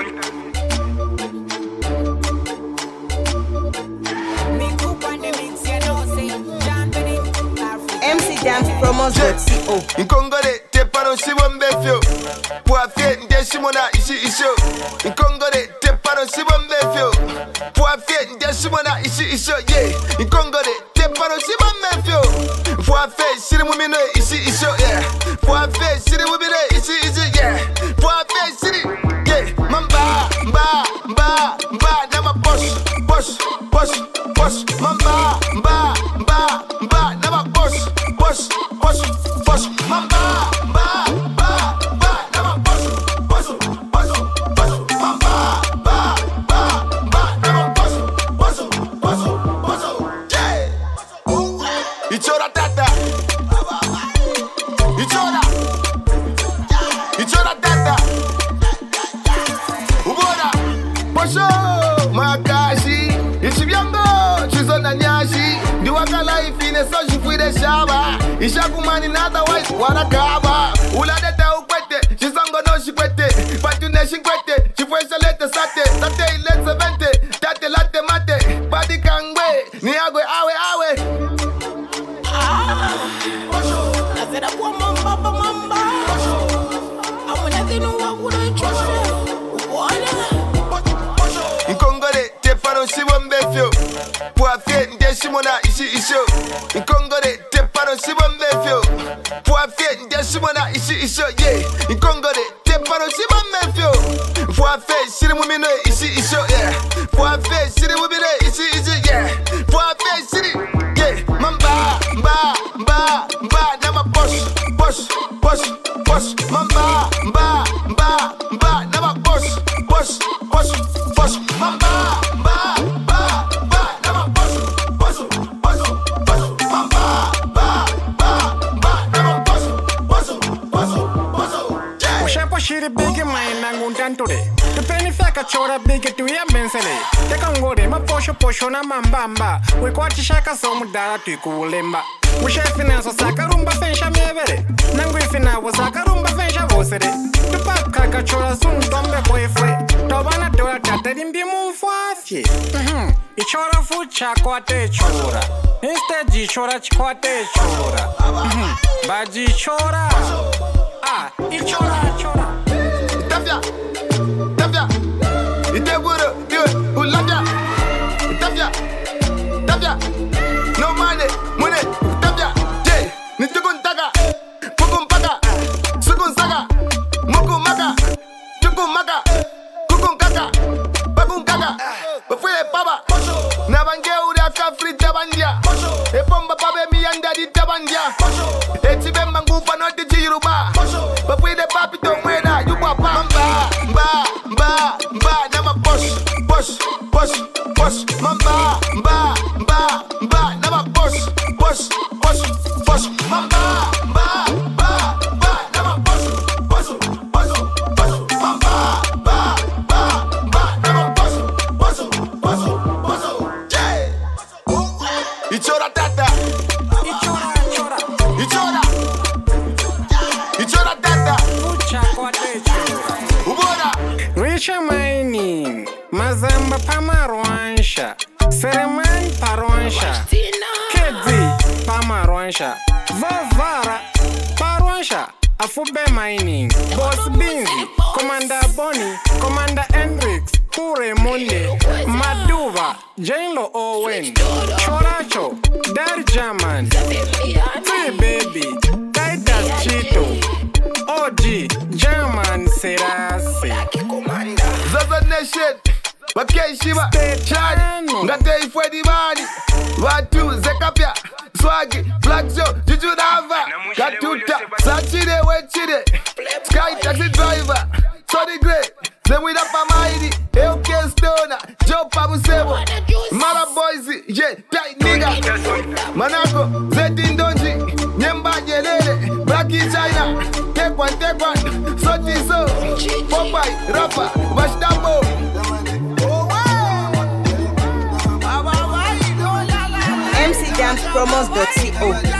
MCDancePromos.co. In Congolais, t'es pas dans Simon Befio. Pour affaire, t'es Simona ici. In Congolais, t'es pas dans Simon Befio. Pour affaire, t'es Simona ici. Yeah. In Congolais, t'es pas dans Simon Befio. Pour affaire, c'est le moment ici. Yeah. Pour affaire, c'est le moment ici. Yeah. Pour affaire, c'est le. Yeah. Mamba, dans ma poche. Mamba, dans ma poche. Mamba, dans ma poche. Ichora tata. Ubora. Posho. Makashi. Ichibiango. Chizona nyashi. Diwaka life ine so jifui de shaba. Ishakumani nada white warakaba. Uladeta ukwete. Chizongo no shikwete. Patune shikwete. Chifwesha lete sate. Sate ilete vente. Tate latte mate. Badi kangwe. Ni agwe awe. In Congolais, t'es pas dans Simon Befio. Pour affaire, t'es Simona ici. In Congolais, t'es pas dans Simon Befio. Pour affaire, t'es Simona ici. Yeah. In Congolais, t'es pas dans Simon Befio. Pour affaire, c'est le moment ici. Yeah. Pour affaire, c'est le moment ici. Yeah. Pour affaire, c'est le. Yeah. Mamba, dans ma poche. Mamba, dans ma poche. Mamba, dans ma poche. Shiri big mind nanguntan today. The penny faka chora big to ya mensele. Te kangore ma posho na mambamba. We kwati shaka somu dara tuikulemba. We share finance saka rumba fensha mevere. Nangwe fina wasaka rumba fensha vosere. The pack kaka chora sun tombe boyfre. Tobana dora tatarimbi mumfafye. Ichora fucha kwate chora. Instead jichora chikwate chora. Baji chora. Ichora. Tafia. Iteburo, ulabia. Tafia. No money, Tafia. J. Nitukuntaga. Pukumpaka. Sukunsaga. Mukumaka. Chukumaka. Kukunkaka. Bakunkaka. Bafule paba. Nabange uri afri tabandia. Epomba pabe miyanda di tabandia. Etibe mangupa no di jiruba. Bafule papi to mweda. You papa. Mamba, nama posh. Mamba, nama posh. Mamba, nama posh. Mamba, nama posh. Yeah. Ichora tata. Ichora tata. Ubora. Richa mining. Mazamba pamarwansha. Sereman parwansha. Kedi pamarwansha. Vavara parwansha. Afube mining. Boss Binzi. Commander Bonnie. Commander Hendrix. Hure Monde. Maduva. Jainlo Owen. Choracho. Dar German. Free Baby. Titus Chito. OG. German Serasi. Zaza Nation. Bakeshiba. Chad. Ngate ifwe di bani. Watu Zekapia. Swagi. Black Joe. Juju Dava. Katuta. Sachide Wechide. Sky Taxi Driver. Sonny Gray. Then with up a mighty. LK Stoner. Joe Pabusebo. Mara Boise. Yeah. Tight nigga. Manako. Zetin Donji. Nyemba Jelele. Blacky China. Take one. Soti So. Popeye. Rapper. Bashtambo. MCDancePromos.co.